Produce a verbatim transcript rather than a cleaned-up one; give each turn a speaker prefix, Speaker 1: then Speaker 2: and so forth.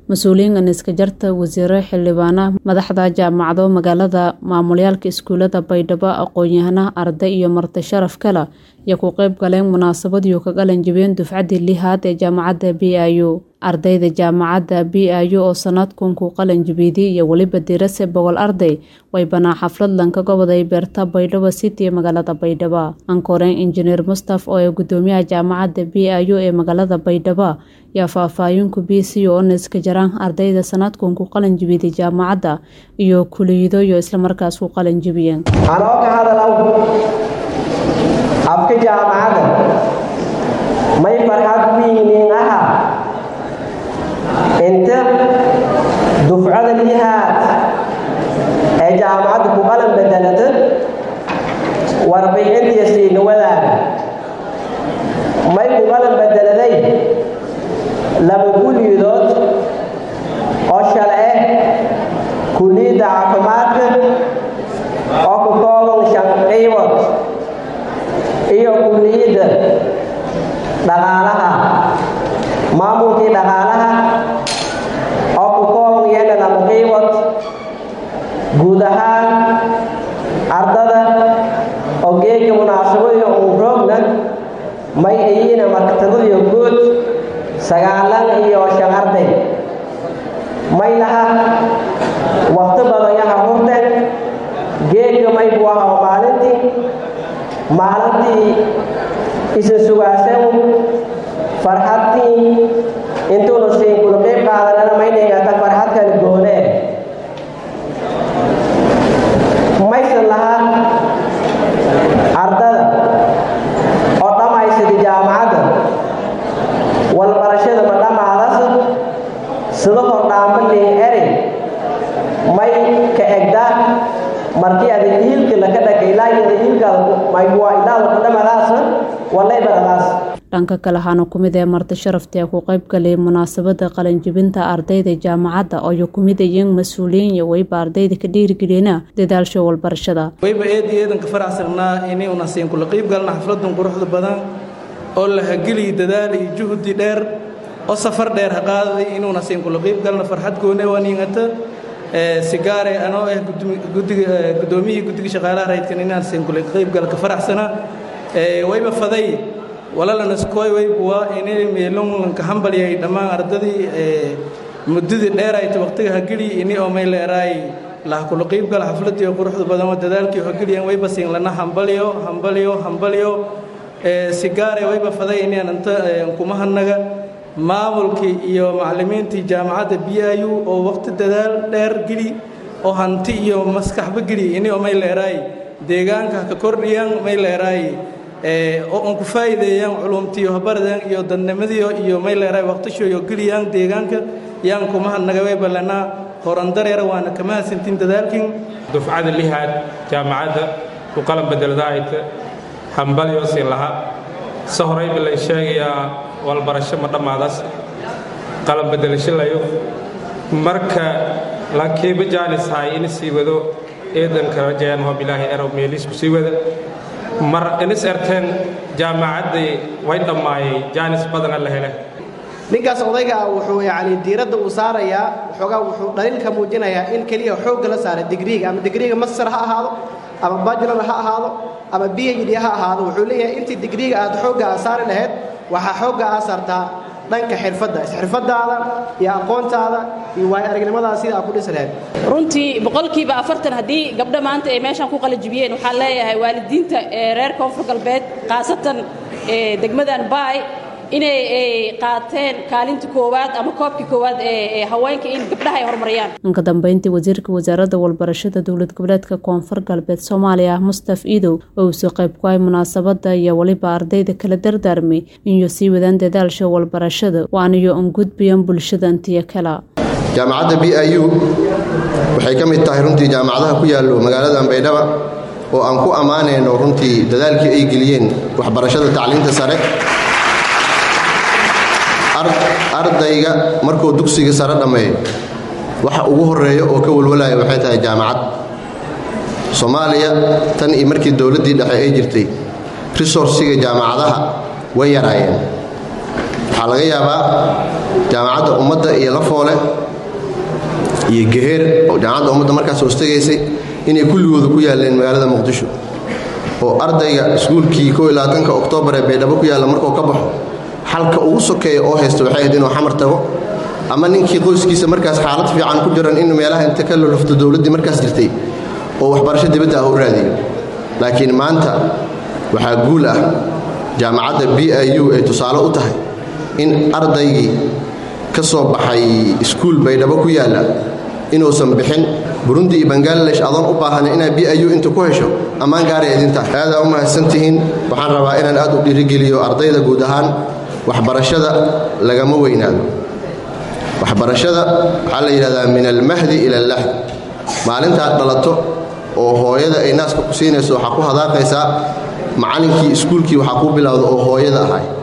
Speaker 1: mas-uuliyiin iska jarta wasiiro xildhibaana madaxda jaamacado magaalada maamulyaalka iskuulada Baydhabo aqoon-yahana arday iyo marti sharaf kale iyo ku qayb galeen munaasabadii ka galan jibeen dufcadii lixaad ee jaamacadda B I U ardayda jaamacadda B I U oo sanadkan ku qalan jibiyay iyo waliba dirase boqol arday way banaa xaflad lanka goboday beerta Baydhabo City magaalada Baydhabo ankoreen engineer Mustafa oo gudoomiyaha jaamacadda B I U ee magaalada Baydhabo ya faahfaahin ku B C oo iska jaraan ardayda sanadkan ku qalan jibiyay jaamacadda iyo kuliyado iyo isla markaas ku qalan jibiyeen
Speaker 2: anoo ka hadalaw afka jaamacadda may farxad weyn aha inta dufcada lixaad ee jaamacadda ku qalan bedelata warbixintii siin wadaaga may ku qalan bedeladay laba kuliyadood oo shalay kuliyadda caafimaadka oo ku kooban shan qaybood iyo kuliyadda dhaqaalaha maamulkii dhaqaalaha oo ku kooban yana laba qaybood guud ahaan ardada oo geedka munaasabada uu roogna may ayina maktabadiyo guud sagaalan iyo shan arday may laha waqti badan yaha horteen geedka may buaha maalintii maalintii isa sugaaseen farxadtii intuuna siin kula qayb qaadanana maynaygaata farxad kala goone maysan lahaa ardada oo dhammaysada jaamacadda walbarashada ma dhammaadas sida hordhaambalii eri may ka egda markii aad hiilka laga dhagay laayada hiilkaada may waa ilaada ku dhammaadaas walay baradaas
Speaker 1: dhanka kale waxaana ku mid ah marti sharafta ku qayb galay munaasabada qalan jibinta ardayda jaamacadda oo ku mid yihiin mas'uuliyiin iyo wayba ardayda ka dhiirigelina dadaalsho walbarashada
Speaker 3: wayba eedeedan ka faraxsanaa inay una siin kula qayb galna xafladan quruxda badan oo la hagili dadaal iyo juhdi dheer oo safar dheer qaaday inuuna siin kula qayb galna farxad goone waniingata ee sigaare anoo ah guddiga gudoomiyaha guddiga shaqaalaha raydkan inaan siin kula qayb gal ka faraxsana ee wayba faday walaalana iskooy way buwa inay meelon ka hambaliyay dhamaan ardadii ee muddadii dheer ay waqtiga hagili inay oo meel leeray la kula qayb gal xafladii quruxda badan oo dadaalkii hagiliyeen wayba siin lana hambaliyo hambaliyo hambaliyo ee sigaare wayba faday inaan anta kuma hanaga maamulkii iyo macallimiintii jaamacadda B I U oo waqti dadaal dheer gili oo hanti iyo maskaxba gili inay oo meel leeray deegaanka ka kordhiyaan meel leeray ee oo ku faa'iideeyaan culumtii waxbarashada iyo dadnimadii iyo meel leeray waqti shooyo giliyaan deegaanka yaan kuma hanaga way balana horan dareer waana kama sintin dadaalkin
Speaker 4: dufcada lixaad jaamacadda ku qalan bedeladaayta hambaliyo si laha sahray bil sheegaya walbarasho ma dhamaadaas qalan bedelasho layo marka laakiin jaanis hay in si wado eedan ka rajaan oo bilaahi arab meelis ku sii wada mar in sarteen jaamacadda way dhamaayay jaanis badan la helay
Speaker 5: ninkaas odayga wuxuu yaani diiradda uu saaraya xogaa wuxuu dhalin ka muujinayaa in kaliya xoog la saaro digriga ama digriga master ha ahaado ama bachelor ha ahaado ama B H D ha ahaado wuxuu leeyahay intii digriga aad xooga saari lahayd waxa xooga saartaa dhanka xirfadda xirfadaada iyo aqoontaada iyo way aragnimada sida aad ku dhisanayd
Speaker 6: runtii boqolkiiba afartan hadii gabdha maanta ay meeshan ku qalajibiyeen waxa leeyahay waalidiinta ee reer Koonfur Galbeed qaasatan ee degmadan Baay inay qaateen kaalinta koowaad ama koobka koowaad ee haweenka in gabdhaha ay horumariyaan
Speaker 1: inka dambeyntii wasiirka wasaaradda walbarashada dawlad goboleedka Koonfur Galbeed Soomaaliya Mustafa Iidow oo soo qayb ka ah munaasabada iyo waliba ardayda kala dardaarmay inuu sii wadaan dadaalsho walbarashada waana iyo un gudbiyaan bulshada intii kala
Speaker 7: jaamacadda B I U waxay ka mid tahay runtii jaamacadaha ku yaalo magaalada Baydhabo oo aan ku amaanayno runtii dadaalkii ay geliyeen waxbarashada tacliinta sare ardayga markuu dugsiga sare dhameeyo waxa ugu horeeyo oo ka walwalaya waxay tahay jaamacad Soomaaliya tan iyo markii dawladii dhexe ay jirtay resource-ga jaamacadaha way yaraayeen waxa waxaa laga yaabaa jaamacadda ummadda iyo lafoole iyo geheer oo jaamacadda ummadda markaas hoostagaysay inay kulligooda ku yaaleen magaalada muqdisho oo ardayga iskuulkii ko iyo labaatanka oktoobar ee baydhabo ku yaalla markuu ka baxo xalka ugu sokeeya oo haysta waxay ahayd inuu xamar tago ama ninkii qoyskiisa markaas xaalad fiican ku jiran in meelaha inta ka lolofto dowladdii markaas jirtay oo waxbarasho dibadda ah u raadiyo laakiin maanta waxaa guul ah jaamacadda b i u ay tusaale u tahay in ardaygii ka soo baxay iskuul baydhabo ku yaalla inuusan bixin burundi iyo bangaladesh adoon u baahana inaad b i u inta ku hesho ammaan gaaray idintahay aadaa u mahadsantihiin waxaan rabaa inaan aad u dhiirigeliyo ardayda guud ahaan waxbarashada lagama weynaado waxbarashada waxaa la yidhahdaa min almahdi ila allaxd maalintaad dhalato oo hooyada ay naaska ku siinayso waxaa ku hadaaqaysaa macallinkii iskuulkii waxaa kuu bilowda oo hooyada ahay